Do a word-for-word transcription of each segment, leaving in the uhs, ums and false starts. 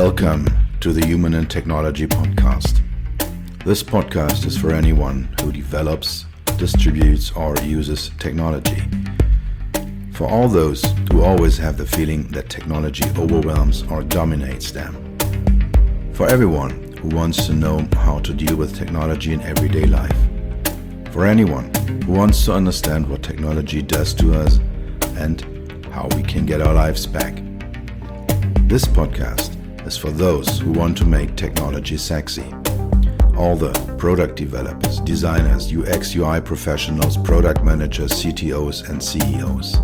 Welcome to the Human and Technology Podcast. This podcast is for anyone who develops, distributes, or uses technology. For all those who always have the feeling that technology overwhelms or dominates them. For everyone who wants to know how to deal with technology in everyday life. For anyone who wants to understand what technology does to us and how we can get our lives back. This podcast is for those who want to make technology sexy. All the product developers, designers, U X U I professionals, product managers, C T Os, and C E Os.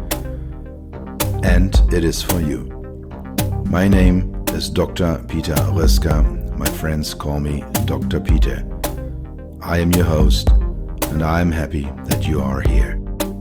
And it is for you. My name is Doctor Peter Röska. My friends call me Doctor Peter. I am your host, and I am happy that you are here.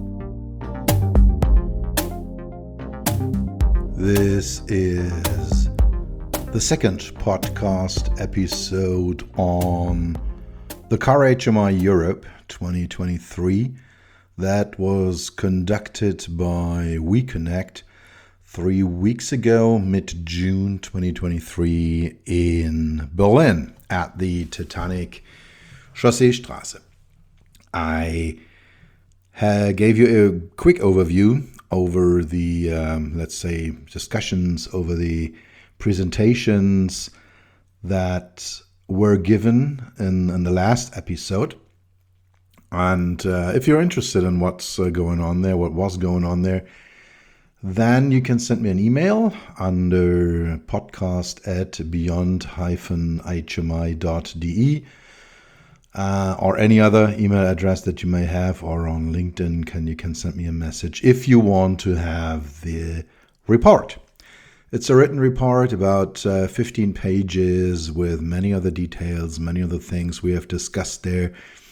This is the second podcast episode on the Car H M I Europe twenty twenty-three that was conducted by WeConnect three weeks ago, mid-June twenty twenty-three in Berlin at the Titanic Chausseestraße. I uh, gave you a quick overview over the, um, let's say, discussions, over the presentations that were given in, in the last episode. And uh, if you're interested in what's uh, going on there, what was going on there, then you can send me an email under podcast at beyond dash h m i dot d e. Uh, or any other email address that you may have, or on LinkedIn, can you can send me a message if you want to have the report. It's a written report, about uh, fifteen pages, with many other details, many other things we have discussed there.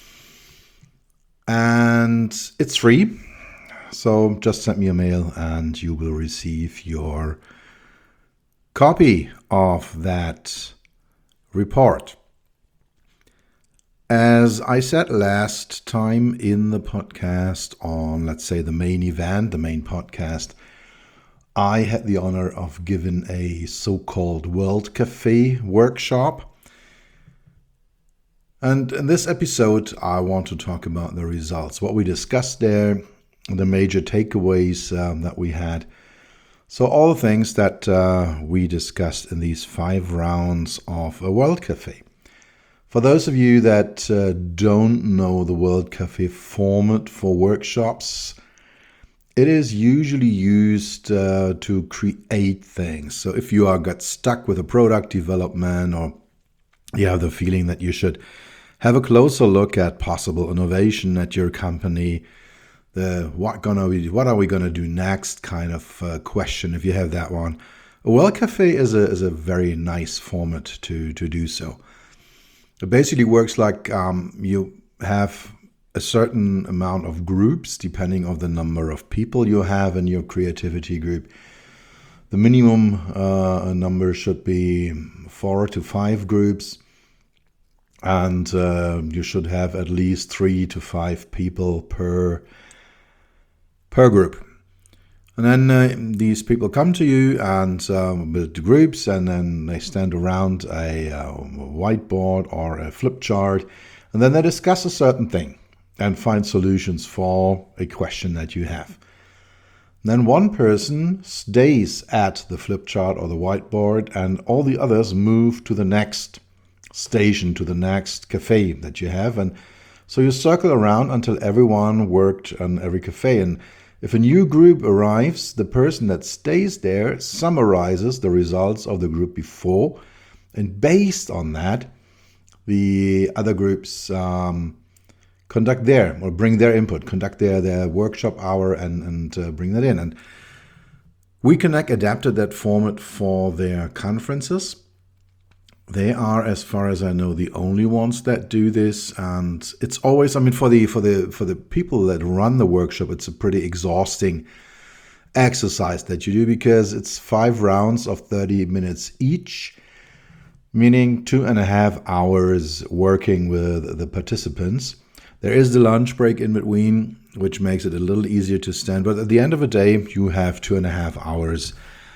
And it's free, so just send me a mail and you will receive your copy of that report. As I said last time in the podcast on, let's say, the main event, the main podcast, I had the honor of giving a so-called World Cafe workshop. And in this episode, I want to talk about the results, what we discussed there, the major takeaways um, that we had. So all the things that uh, we discussed in these five rounds of a World Cafe. For those of you that uh, don't know the World Cafe format for workshops, it is usually used uh, to create things. So if you are got stuck with a product development, or you have the feeling that you should have a closer look at possible innovation at your company, the what gonna we, what are we gonna do next kind of uh, question, if you have that one, a World Cafe is a is a very nice format to to do so. It basically works like um, you have a certain amount of groups depending on the number of people you have in your creativity group. The minimum uh, number should be four to five groups, and uh, you should have at least three to five people per per group. And then uh, these people come to you and um, build the groups, and then they stand around a uh, whiteboard or a flip chart, and then they discuss a certain thing and find solutions for a question that you have. Then one person stays at the flip chart or the whiteboard, and all the others move to the next station, to the next cafe that you have. And so you circle around until everyone worked on every cafe. And if a new group arrives, the person that stays there summarizes the results of the group before, and based on that, the other groups um, conduct their, or bring their input, conduct their, their workshop hour and, and uh, bring that in. And WeConnect adapted that format for their conferences. They are, as far as I know, the only ones that do this, and it's always, I mean, for the for the for the people that run the workshop, it's a pretty exhausting exercise that you do, because it's five rounds of thirty minutes each, meaning two and a half hours working with the participants. There is the lunch break in between, which makes it a little easier to stand, but at the end of the day, you have two and a half hours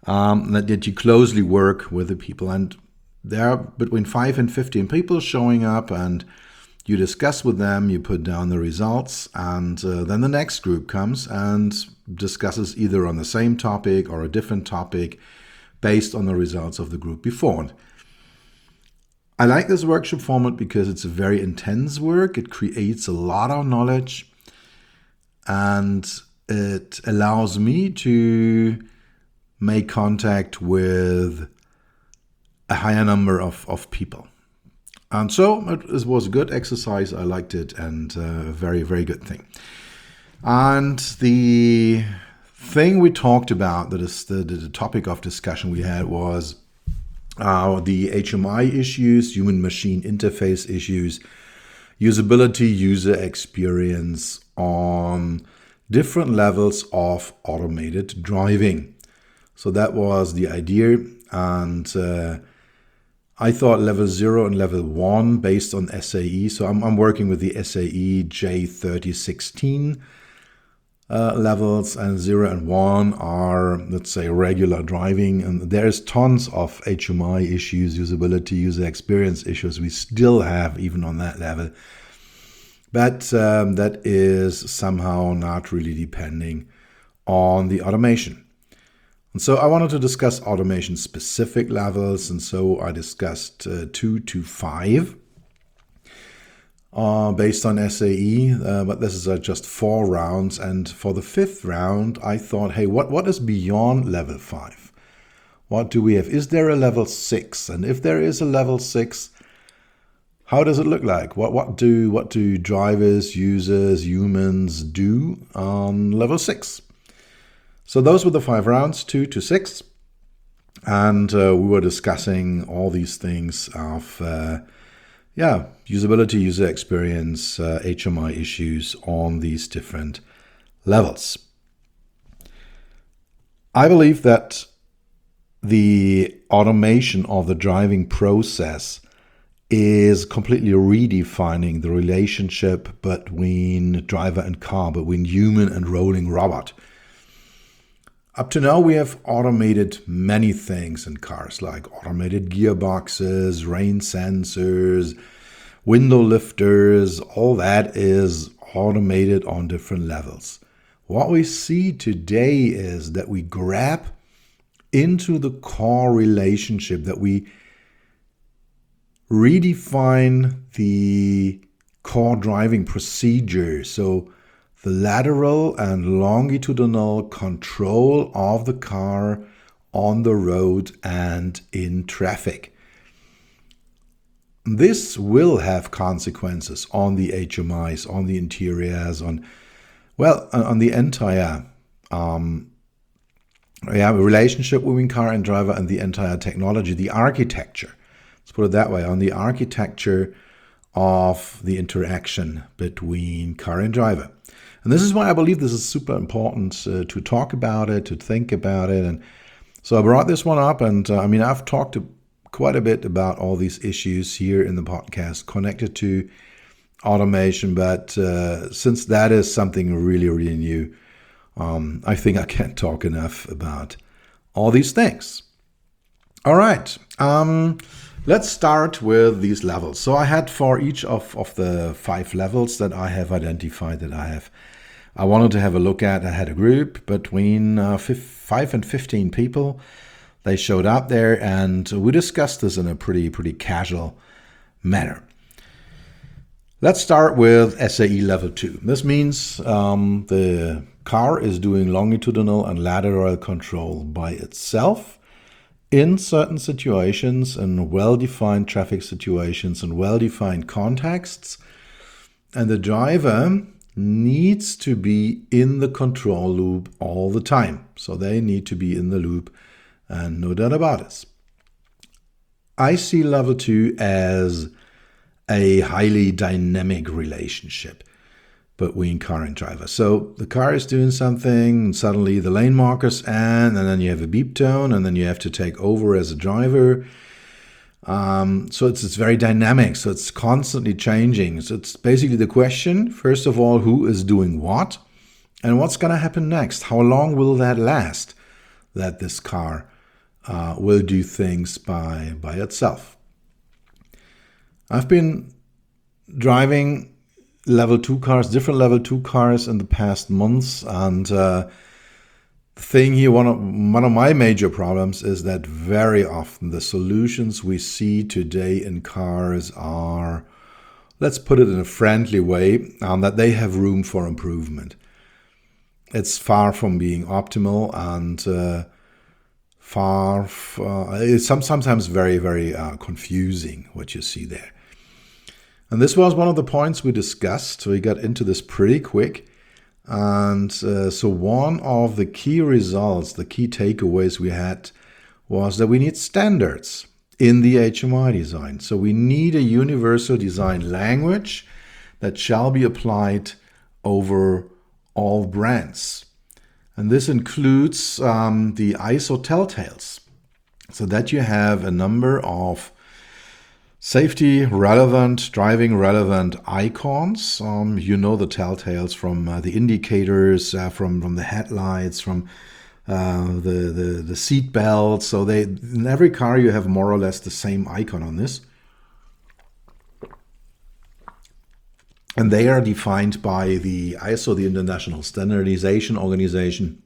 um, that, that you closely work with the people. And there are between five and fifteen people showing up, and you discuss with them, you put down the results, and uh, then the next group comes and discusses either on the same topic or a different topic based on the results of the group before. And I like this workshop format because it's a very intense work. It creates a lot of knowledge, and it allows me to make contact with a higher number of, of people. And so it was a good exercise. I liked it, and a very, very good thing. And the thing we talked about, that is the, the topic of discussion we had, was uh, the H M I issues, human-machine interface issues, usability, user experience on different levels of automated driving. So that was the idea. And uh, I thought level zero and level one based on S A E. So I'm, I'm working with the S A E J thirty sixteen uh, levels, and zero and one are, let's say, regular driving. And there's tons of H M I issues, usability, user experience issues we still have even on that level. But um, that is somehow not really depending on the automation. And so I wanted to discuss automation specific levels, and so I discussed uh, two to five uh, based on S A E, uh, but this is uh, just four rounds. And for the fifth round, I thought, hey, what, what is beyond level five? What do we have? Is there a level six? And if there is a level six, how does it look like? What what do what do drivers, users, humans do on level six? So those were the five rounds, two to six. And uh, we were discussing all these things of, uh, yeah, usability, user experience, uh, H M I issues on these different levels. I believe that the automation of the driving process is completely redefining the relationship between driver and car, between human and rolling robot. Up to now, we have automated many things in cars, like automated gearboxes, rain sensors, window lifters. All that is automated on different levels. What we see today is that we grab into the car relationship, that we redefine the car driving procedure. So the lateral and longitudinal control of the car on the road and in traffic. This will have consequences on the H M Is, on the interiors, on, well, on the entire um, yeah, relationship between car and driver, and the entire technology, the architecture. Let's put it that way, on the architecture of the interaction between car and driver. And this is why I believe this is super important uh, to talk about it, to think about it. And so I brought this one up, and uh, I mean, I've talked quite a bit about all these issues here in the podcast connected to automation, but uh, since that is something really, really new, um, I think I can't talk enough about all these things. All right. Um, Let's start with these levels. So I had for each of, of the five levels that I have identified that I have, I wanted to have a look at. I had a group between uh, five and fifteen people. They showed up there, and we discussed this in a pretty, pretty casual manner. Let's start with S A E level two. This means um, the car is doing longitudinal and lateral control by itself in certain situations, in well-defined traffic situations and well-defined contexts. And the driver needs to be in the control loop all the time. So they need to be in the loop, and no doubt about it. I see level two as a highly dynamic relationship between car and driver. So the car is doing something, and suddenly the lane markers end, and then you have a beep tone, and then you have to take over as a driver. Um, so it's, it's very dynamic. So it's constantly changing. So it's basically the question, first of all, who is doing what, and what's going to happen next? How long will that last, that this car uh, will do things by, by itself. I've been driving level two cars, different level two cars in the past months, and uh, the thing here, one of, one of my major problems is that very often the solutions we see today in cars are, let's put it in a friendly way, um, that they have room for improvement. It's far from being optimal, and uh, far, f- uh, it's some, sometimes very, very uh, confusing what you see there. And this was one of the points we discussed. So we got into this pretty quick. And uh, so one of the key results, the key takeaways we had was that we need standards in the H M I design. So we need a universal design language that shall be applied over all brands. And this includes um, the I S O telltales, so that you have a number of safety relevant, driving relevant icons. Um, you know the telltales from uh, the indicators, uh, from, from the headlights, from uh, the, the, the seat belts. So they, in every car you have more or less the same icon on this. And they are defined by the I S O, the International Standardization Organization.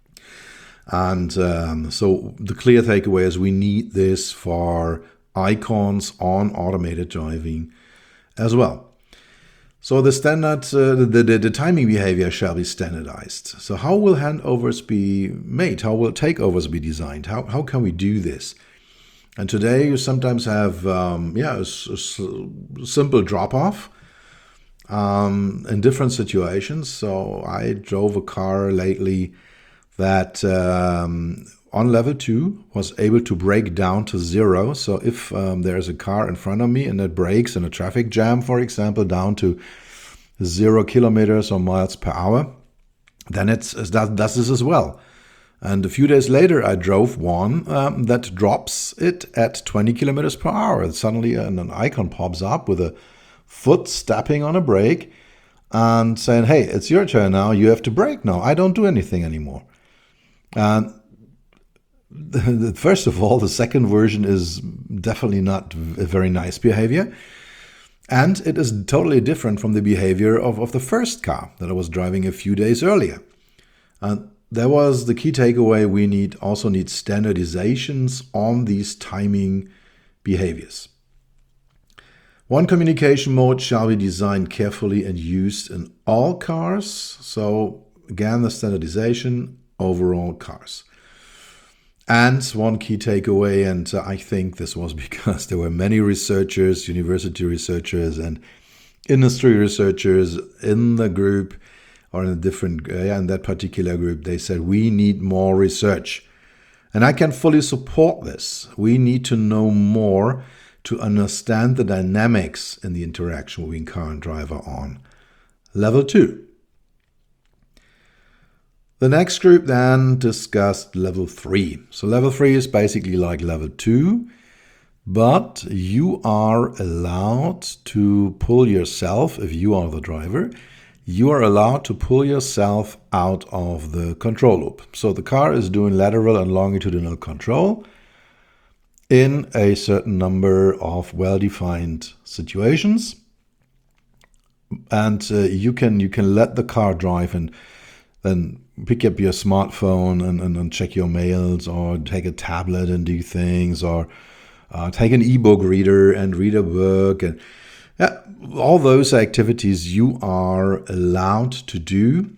And um, so the clear takeaway is we need this for icons on automated driving as well. So the standard, uh, the, the, the timing behavior shall be standardized. So how will handovers be made? How will takeovers be designed? How, how can we do this? And today you sometimes have um, yeah, a, a simple drop-off um, in different situations. So I drove a car lately that um, on level two was able to brake down to zero. So if um, there's a car in front of me and it brakes in a traffic jam, for example, down to zero kilometers or miles per hour, then it's, it does this as well. And a few days later, I drove one um, that drops it at twenty kilometers per hour. And suddenly an, an icon pops up with a foot stepping on a brake and saying, hey, it's your turn now. You have to brake now. I don't do anything anymore. And first of all, the second version is definitely not a very nice behavior. And it is totally different from the behavior of, of the first car that I was driving a few days earlier. And that was the key takeaway. We need also need standardizations on these timing behaviors. One communication mode shall be designed carefully and used in all cars. So again, the standardization over all cars. And one key takeaway, and I think this was because there were many researchers, university researchers and industry researchers in the group, or in a different, uh, yeah, in that particular group, they said we need more research. And I can fully support this. We need to know more to understand the dynamics in the interaction between car and driver on level two. The next group then discussed level three. So level three is basically like level two, but you are allowed to pull yourself, if you are the driver, you are allowed to pull yourself out of the control loop. So the car is doing lateral and longitudinal control in a certain number of well-defined situations. And uh, you can you can let the car drive and then pick up your smartphone and, and, and check your mails, or take a tablet and do things, or uh, take an ebook reader and read a book. And yeah, all those activities you are allowed to do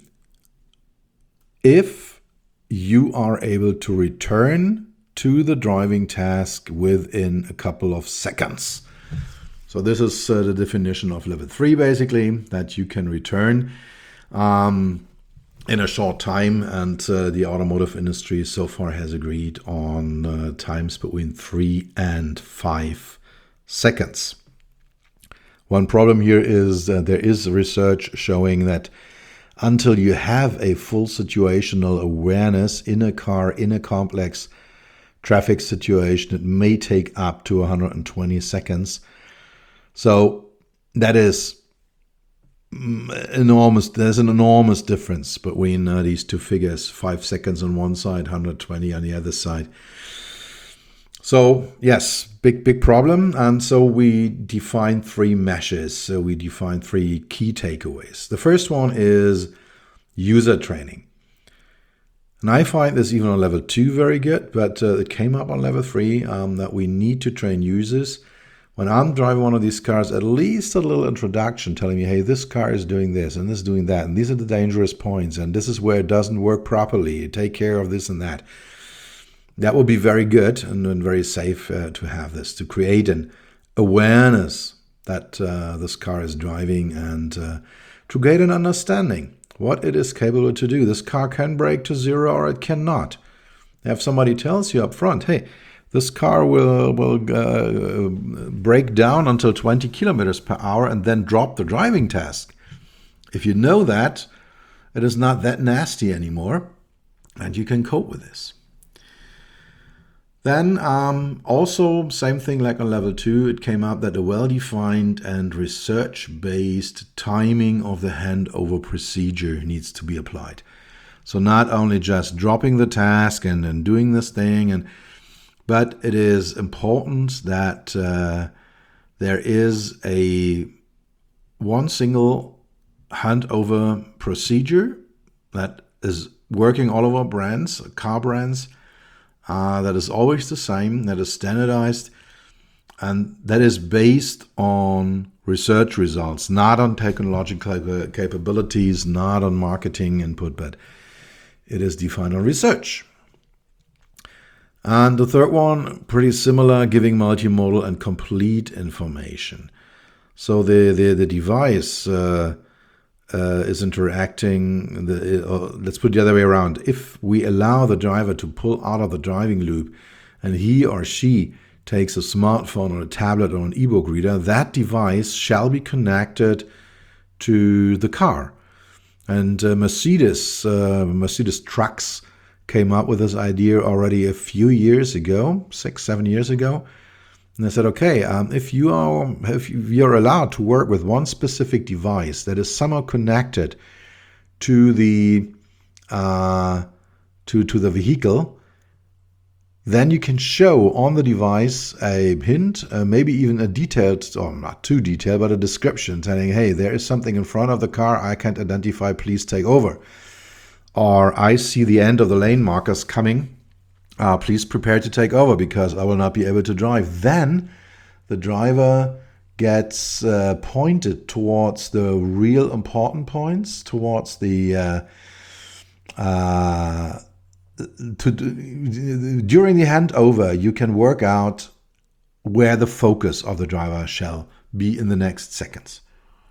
if you are able to return to the driving task within a couple of seconds. So this is uh, the definition of level three, basically, that you can return um, in a short time, and uh, the automotive industry so far has agreed on uh, times between three and five seconds. One problem here is uh, there is research showing that until you have a full situational awareness in a car, in a complex traffic situation, it may take up to one hundred twenty seconds. So that is enormous. There's an enormous difference between uh, these two figures, five seconds on one side, one hundred twenty on the other side. So yes, big, big problem. And so we define three meshes. So we define three key takeaways. The first one is user training. And I find this even on level two very good, but uh, it came up on level three um, that we need to train users. When I'm driving one of these cars, at least a little introduction telling me, hey, this car is doing this and this is doing that, and these are the dangerous points, and this is where it doesn't work properly. Take care of this and that. That would be very good and, and very safe uh, to have this, to create an awareness that uh, this car is driving and uh, to get an understanding what it is capable to do. This car can brake to zero or it cannot. If somebody tells you up front, hey, this car will, will uh, break down until twenty kilometers per hour and then drop the driving task. If you know that, it is not that nasty anymore and you can cope with this. Then um, also, same thing like on level two, it came up that a well-defined and research-based timing of the handover procedure needs to be applied. So not only just dropping the task and, and doing this thing, and but it is important that uh, there is a one single handover procedure that is working all over brands, car brands, Uh, that is always the same, that is standardized, and that is based on research results, not on technological capabilities, not on marketing input, but it is defined on research. And the third one, pretty similar, giving multimodal and complete information. So the, the, the device uh, Uh, is interacting, the, uh, let's put it the other way around. If we allow the driver to pull out of the driving loop and he or she takes a smartphone or a tablet or an e-book reader, that device shall be connected to the car. And uh, Mercedes, uh, Mercedes Trucks came up with this idea already a few years ago, six, seven years ago. And I said, okay, um, if you are if you're allowed to work with one specific device that is somehow connected to the uh, to to the vehicle, then you can show on the device a hint, uh, maybe even a detailed, or not too detailed, but a description telling, hey, there is something in front of the car I can't identify, please take over. Or I see the end of the lane markers coming. Uh, please prepare to take over because I will not be able to drive. Then the driver gets uh, pointed towards the real important points, towards the uh, uh, to, during the handover, you can work out where the focus of the driver shall be in the next seconds.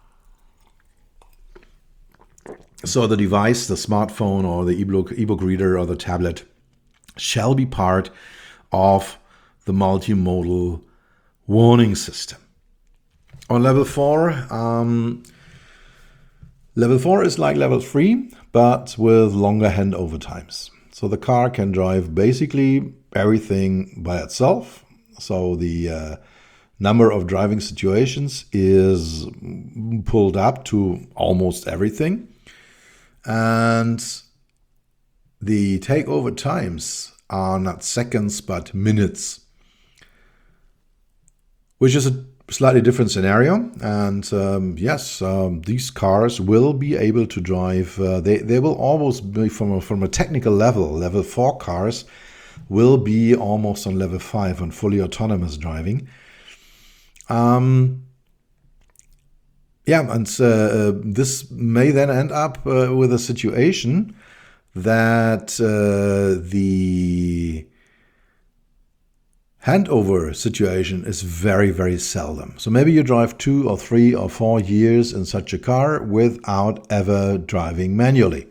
So the device, the smartphone or the ebook ebook reader or the tablet shall be part of the multimodal warning system. On level four, um, level four is like level three, but with longer handover times. So the car can drive basically everything by itself. So the uh, number of driving situations is pulled up to almost everything. And the takeover times are not seconds, but minutes, which is a slightly different scenario. And um, yes, um, these cars will be able to drive. Uh, they, they will almost be from a, from a technical level. Level four cars will be almost on level five on fully autonomous driving. Um, yeah, and uh, this may then end up uh, with a situation that uh, the handover situation is very, very seldom. So maybe you drive two or three or four years in such a car without ever driving manually.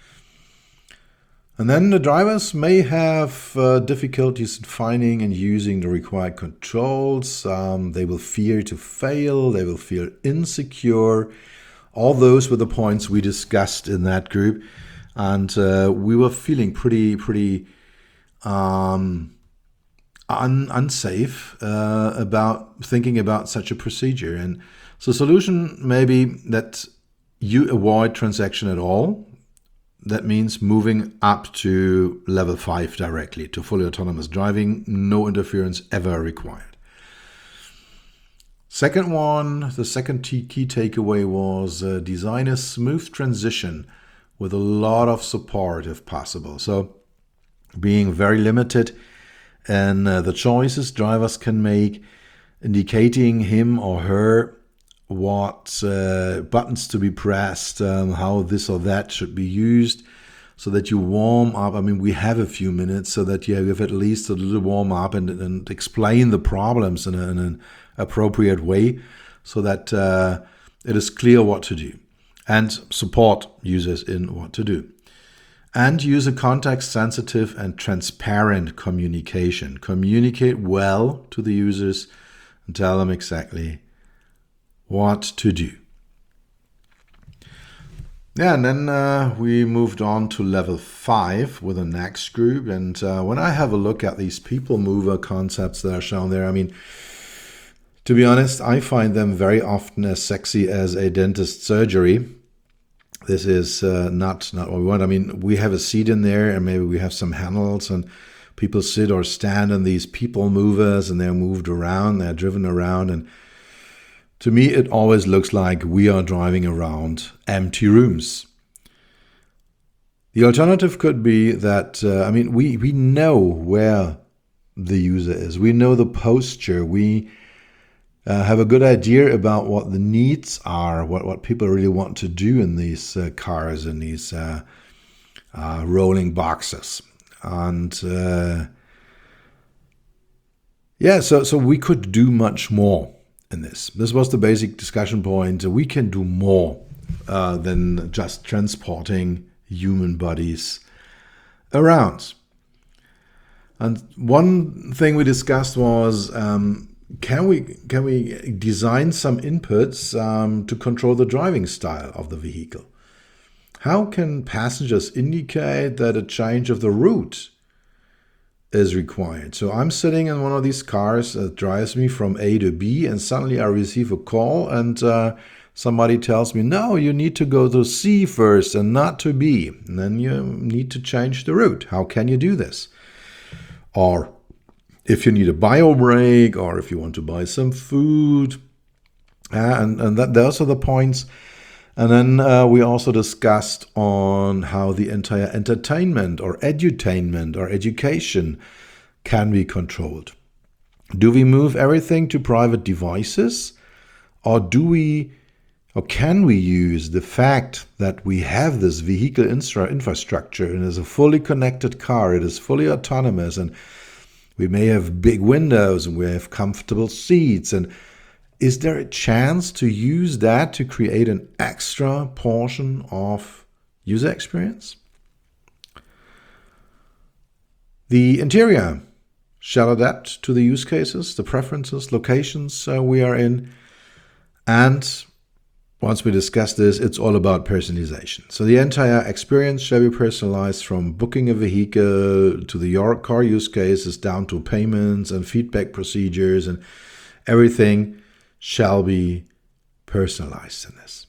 And then the drivers may have uh, difficulties in finding and using the required controls. Um, they will fear to fail. They will feel insecure. All those were the points we discussed in that group. And uh, we were feeling pretty, pretty um, un- unsafe uh, about thinking about such a procedure. And so the solution may be that you avoid transaction at all. that means moving up to level five directly, to fully autonomous driving, no interference ever required. Second one, the second key takeaway was uh, design a smooth transition with a lot of support if possible. So being very limited in uh, the choices drivers can make, indicating him or her what uh, buttons to be pressed, um, how this or that should be used, so that you warm up. I mean, we have a few minutes so that you have at least a little warm up and, and explain the problems in, a, in an appropriate way, so that uh, it is clear what to do, and support users in what to do. And use a context-sensitive and transparent communication. Communicate well to the users and tell them exactly what to do. Yeah, and then uh, we moved on to level five with the next group. And uh, when I have a look at these people mover concepts that are shown there, I mean, to be honest, I find them very often as sexy as a dentist surgery. This is uh, not, not what we want. I mean, we have a seat in there and maybe we have some handles and people sit or stand in these people movers and they're moved around, they're driven around. And to me, it always looks like we are driving around empty rooms. The alternative could be that, uh, I mean, we, we know where the user is. We know the posture. We Uh, have a good idea about what the needs are, what, what people really want to do in these uh, cars, in these uh, uh, rolling boxes. And uh, yeah, so, so we could do much more in this. This was the basic discussion point. We can do more uh, than just transporting human bodies around. And one thing we discussed was, um, Can we can we design some inputs um, to control the driving style of the vehicle? How can passengers indicate that a change of the route is required? So I'm sitting in one of these cars that drives me from A to B, and suddenly I receive a call and uh, somebody tells me, no, you need to go to C first and not to B. And then you need to change the route. How can you do this? Or if you need a bio break, or if you want to buy some food, uh, and, and that, those are the points. And then uh, we also discussed on how the entire entertainment or edutainment or education can be controlled. Do we move everything to private devices, or do we, or can we use the fact that we have this vehicle infra- infrastructure and it's a fully connected car, it is fully autonomous, and we may have big windows and we have comfortable seats. And is there a chance to use that to create an extra portion of user experience? The interior shall adapt to the use cases, the preferences, locations uh, we are in. And once we discuss this, it's all about personalization. So the entire experience shall be personalized, from booking a vehicle to the your car use cases down to payments and feedback procedures, and everything shall be personalized in this.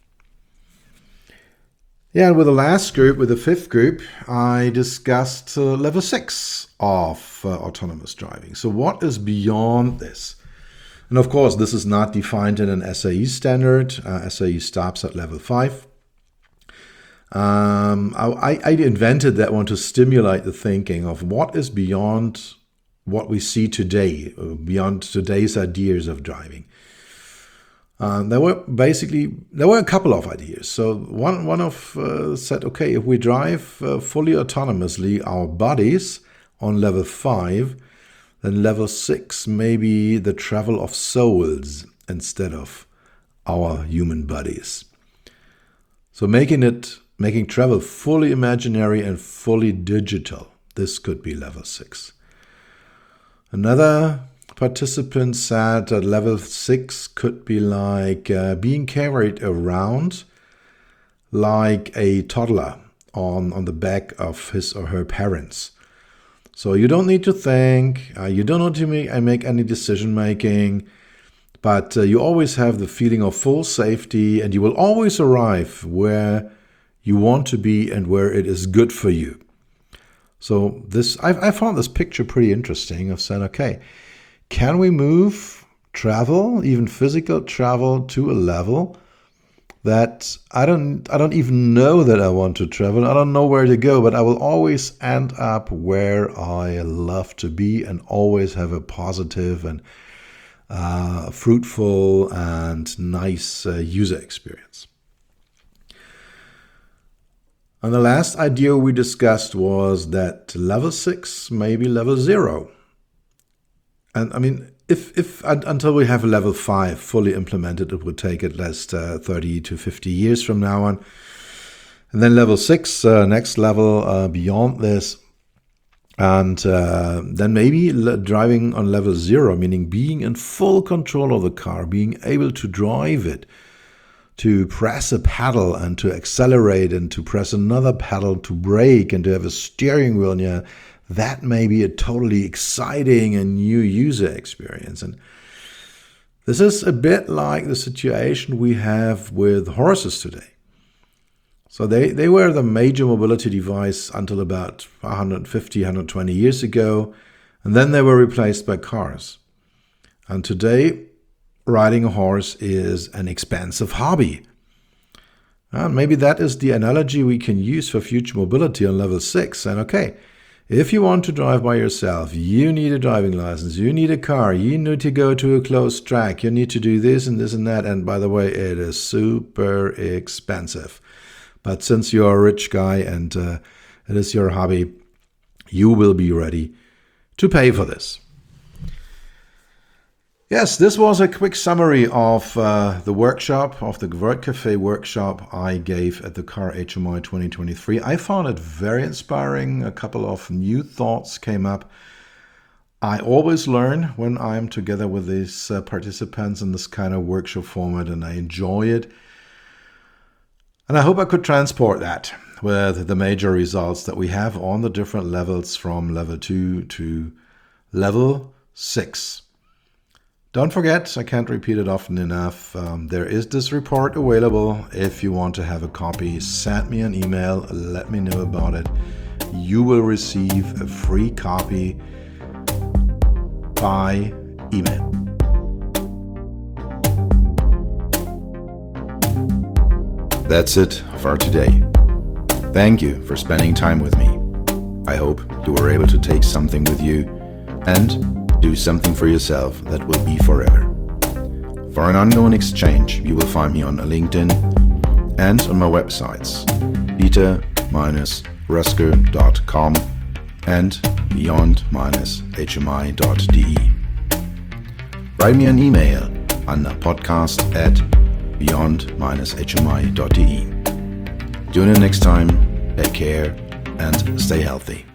Yeah, and with the last group, with the fifth group, I discussed uh, level six of uh, autonomous driving. So what is beyond this? And of course, this is not defined in an S A E standard. Uh, S A E stops at level five. Um, I, I invented that one to stimulate the thinking of what is beyond what we see today, beyond today's ideas of driving. Uh, there were basically, there were a couple of ideas. So one, one of uh, said, okay, if we drive uh, fully autonomously our bodies on level five, then level six may be the travel of souls instead of our human bodies. So making it, making travel fully imaginary and fully digital, this could be level six. Another participant said that level six could be like uh, being carried around like a toddler on, on the back of his or her parents. So you don't need to think, uh, you don't need to make, uh, make any decision making, but uh, you always have the feeling of full safety, and you will always arrive where you want to be and where it is good for you. So this, I, I found this picture pretty interesting of saying, okay, can we move travel, even physical travel, to a level that I don't, I don't even know that I want to travel. I don't know where to go, but I will always end up where I love to be and always have a positive and uh, fruitful and nice uh, user experience. And the last idea we discussed was that level six, maybe level zero. And I mean, if if until we have level five fully implemented, it would take at least uh, thirty to fifty years from now on. And then level six, uh, next level uh, beyond this. And uh, then maybe le- driving on level zero, meaning being in full control of the car, being able to drive it, to press a pedal and to accelerate and to press another pedal to brake and to have a steering wheel. Yeah, that may be a totally exciting and new user experience. And this is a bit like the situation we have with horses today. So they, they were the major mobility device until about one hundred fifty, one hundred twenty years ago, and then they were replaced by cars. And today, riding a horse is an expensive hobby. And maybe that is the analogy we can use for future mobility on level six. And okay, if you want to drive by yourself, you need a driving license, you need a car, you need to go to a closed track, you need to do this and this and that. And by the way, it is super expensive. But since you're a rich guy and uh, it is your hobby, you will be ready to pay for this. Yes, this was a quick summary of uh, the workshop, of the WordCafe workshop I gave at the Car H M I twenty twenty-three. I found it very inspiring. A couple of new thoughts came up. I always learn when I'm together with these uh, participants in this kind of workshop format, and I enjoy it. And I hope I could transport that with the major results that we have on the different levels from level two to level six. Don't forget, I can't repeat it often enough, um, there is this report available. If you want to have a copy, send me an email, let me know about it. You will receive a free copy by email. That's it for today. Thank you for spending time with me. I hope you were able to take something with you and do something for yourself that will be forever. For an ongoing exchange, you will find me on LinkedIn and on my websites peter dash rösker dot com and beyond dash h m i dot d e. Write me an email on podcast at beyond dash h m i dot d e. Tune in next time, take care and stay healthy.